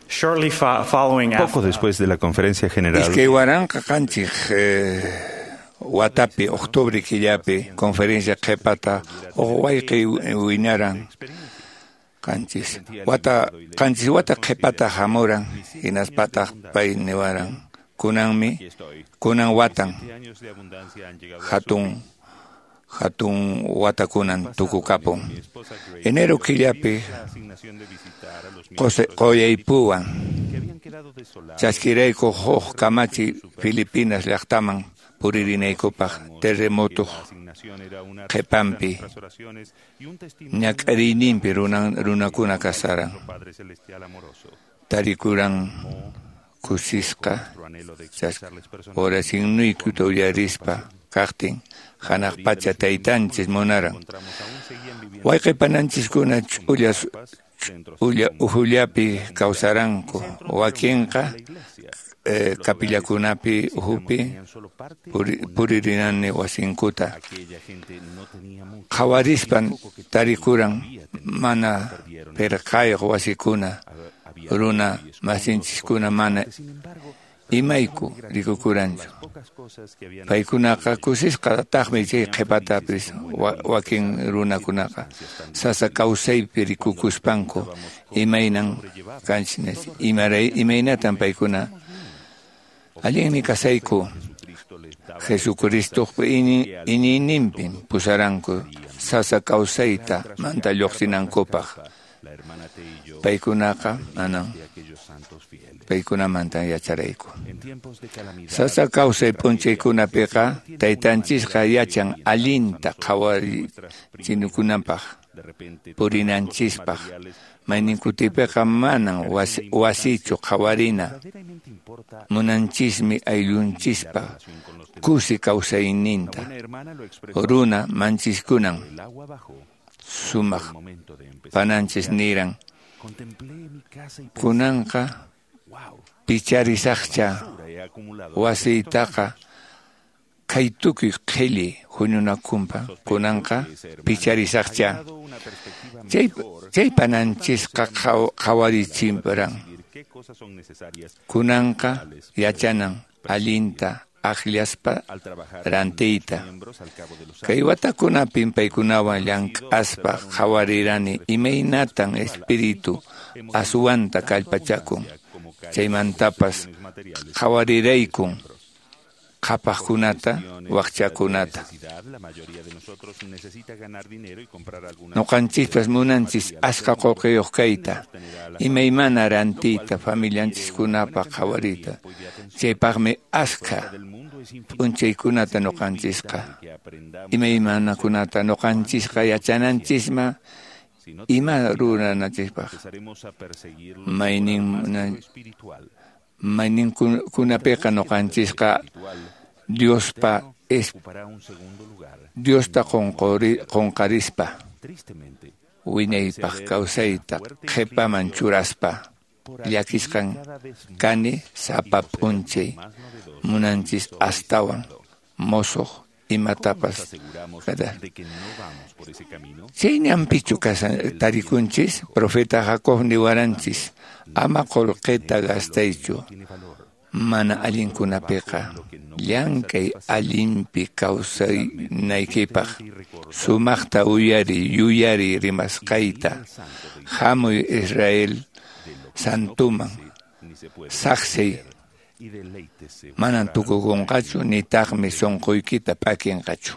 Shortly following Poco después de la conferencia general, Es que Guaranca Canchig, Watapi, octubre Killapi, conferencia Kepata, o Waiki Winaran, Canchis. Canchis Wata Kepata Hamuran, Inaspata Pai Nevaran, Kunanmi, Kunan Watan, Hatun Watakunan, Tukukapo. Enero Killapi, Koyaipuan. Chasquireiko, Hoj, Kamachi, Filipinas, Lactaman, Puririneicopa, Terremoto, Kepampi, Ñacarinimpi, Runacuna Casara, Tarikuran, Cusisca, Ora sin Nuicuto Yarispa, Cartin, Hanakpacha Taitanches, Monaran. Huayquepananchis kuna Ujuliapi Causaranco, Huaquenca, Capillacunapi, Ujupi, Puririnane, Huasincuta. Jawarispan, Tarikuran, Mana, Percay, Huasicuna, Runa, Masinchiskuna, Mana, Imaiku, Rikukurancho. Paikunaka, Kusiska, Tahmeche, Kepatapis, Wakin Runa Kunaka, Sasa Kausei, Pirikukuspanko, Imainan, Kanchines, Imainatan Paikuna. Alien Kasaiku, Jesucristo, Ini Nimpin, Pusaranko, Sasa Kauseita, Manta Yoxinan Kopach, Paikunaka, Anan. Paikuna manta yachareiko. Sasa Kausei Ponchekuna Peka, Taitanchis Hayachan Alinta Kawari Chinukunampach, Purinanchispach, Maininkutipeka Manan Wasicho Kawarina, Munanchismi Aylunchispa, Kusi Kausei Ninta, Oruna Manchiskunan, Sumach, Pananchis Niran, Kunanka, Picharisakcha, Wasitaka, Kaituki Keli, Hununa Kumpa, Kunanka, Picharisakcha, Jay Pananchiska Kawari Chimperan, Kunanka, Yachanan, Alinta, Ajliaspa, Ranteita, Kaiwata Kuna Pimpa y Kunawan Yank Aspa, Jawarirani, Imeinatan Espíritu, Asuanta Kalpachakun, Chaymantapas, Jawarireikun, Kapajunata, Wakchakunata. No canchispas munanchis, Aska Kokeyokaita, Imeimana Rantita, Familianchis Kunapa, Jawarita, Chaypagme Aska. Unche kunata no kanchisqa, imaymana kunata no kanchisqa yachananchisma, ima ruranachishpaq. Maynin kunapiqa no kanchisqa, Diosta qonqarispa, winaypaq kawsayta qhipaman churaspa. Llakisqan kani sapa p'unchay munanchis astawan mosoq imatapas kada chaynampichu tarikunchis profeta Jacob niwaranchis ama qolqeta gastaychu mana allinkunapiqa llankay allinpi kawsaynaykipaq sumaqta yuyari rimasqayta hamuy Israel Santuman, Saxey, Manan tukukunqachu ni taqmi sonqoykita pakinqachu.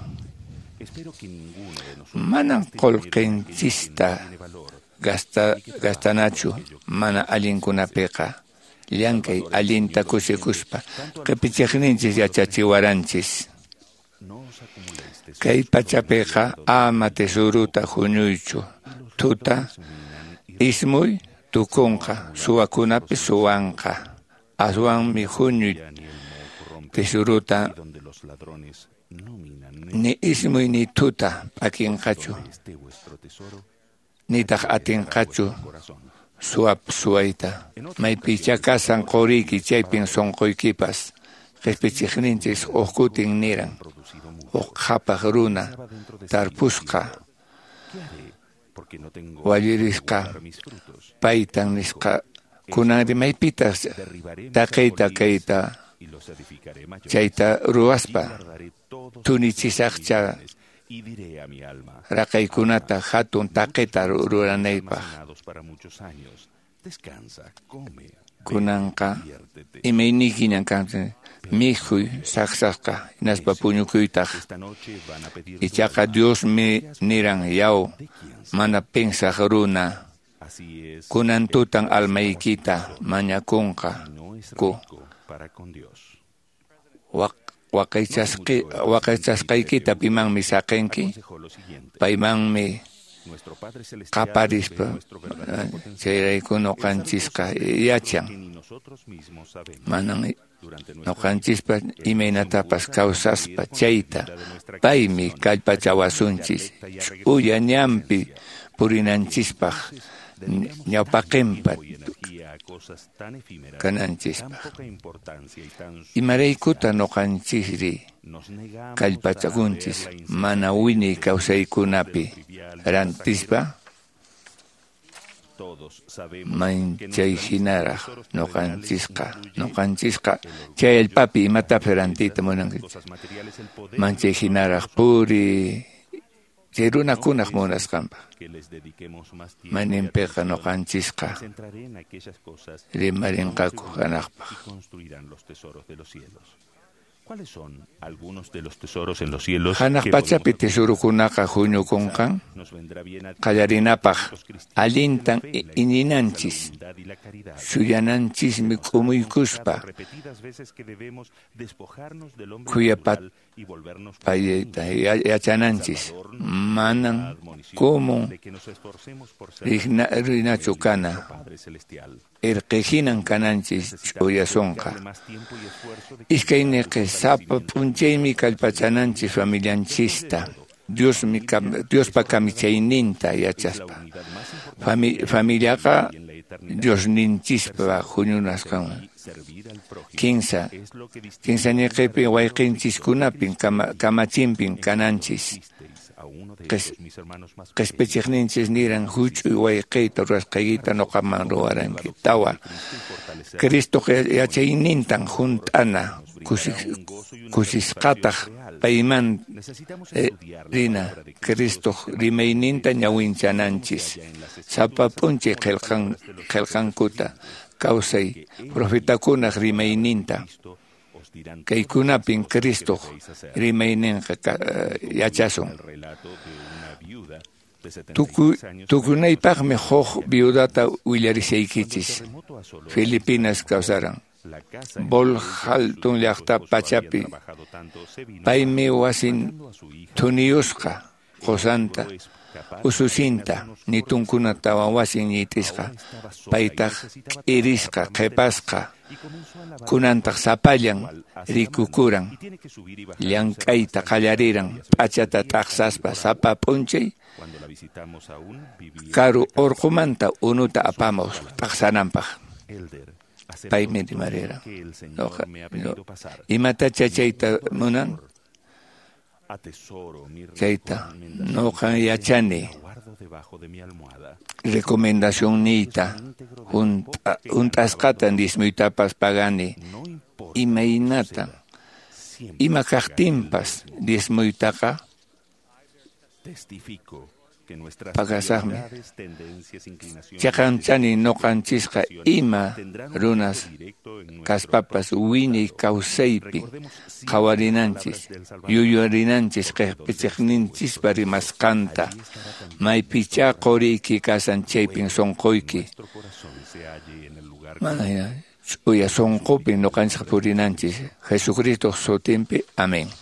Manan qolqinchista gastanachu mana allinkunapiqa llankay allinta kusikuspa qipichiqninchis yachachiwaranchis. Kay pachapiqa ama tesuruta huñuychu tuta ismuy tukunqa suwakunapi suwanqa aswanmi huñuy tesuruta ni ismuy ni tuta pakinqachu nitaq atinqachu suwayta maypicha kasan quriyki chaypin sonquykipas qispichiqninchis uqkutin niran uqhapaq runa tarpusqa wallirisqa paytan nisqa kunan rimaypitas taqayta chayta ruwaspa tunichisaqcha raqaykunata hatun taqayta ruranaypaq kunanqa imayniki ñankanchik mikhuy saqsasqa hinaspa puñukuykitaq ichaqa Dios niran yaw mana pensaq runa kunan tutan almaykita mañakunqa ku waqaychasqaykita pimanmi saqinki paymanmi qaparispa chayrayku ñuqanchisqa yachan manan ñuqanchispa imaynatapas kawsaspa chayta paymi kallpachawasunchis ch'uya ñanpi purinanchispaq ñawpaqinpa kananchispaq imaraykuta ñuqanchisri kallpachakunchis mana wiñay kawsaykunapi rantispa manchay hinaraq ñuqanchisqa chay allpapi imatapi rantiyta munanki manchay hinaraq puri chay runakunaq munasqanpaq maninpiqa ñuqanchisqa rimarinqaku hanaqpaq. ¿Cuáles son algunos de los tesoros en los cielos? Hanaq pachapi tesorukunaqa huñukunqan qallarinapaq allintan iñinanchis suyananchismi q'umuykuspa kuyapayta yachananchis manan kumun rinachu kana irqihinan kananchis ch'uyasunqa iskayniqi sapa p'unchaymi kallpachananchis familianchista Diospa kamichayninta yachaspa familiaqa Diosninchispa huñunasqan kinsa ñiqipi wayqinchikkunapin kamachimpin kananchis qhispichiqninchis niran huch'uy wayqiyta rurasqaykita ñuqaman ruwaranki tawa Cristo yachaynintan hunt'ana kusisqataq payman rina Cristo rimayninta ñawinchananchis sapa p'unchay qillqankuta kawsay profetakunaq rimayninta kaykunapin Cristo rimayninqa yachasun tukunaypaqmi huk viudata willarisaykichis Filipinas kawsaran Boljaldun llaqta pachapi paymi wasin tuniyusqa qusanta ususinta nitunkunata wasin ñitisqa paytaq irisqa qhipasqa kunantaq sapallan rikukuran llank'ayta qallariran p'achata taqsaspa sapa p'unchay karu urqumanta unuta apamus taqsananpaq paymi rimarira imata chayta munan chayta ñuqa yachani recomendación niyta hunt'asqata dismuytapas pagani imaynata ima kaqtinpas dismuytaqa pagasaqmi chaqanchani ñuqanchisqa ima runas kaspapas wiñay kawsaypi qawarinanchis yuyurinanchis qhipichiqninchispa rimasqanta maypichá quriyki kasan chaypin sunquyki mana ch'uya sunqupi ñuqanchis purinanchis Jesucristo sutinpi amén.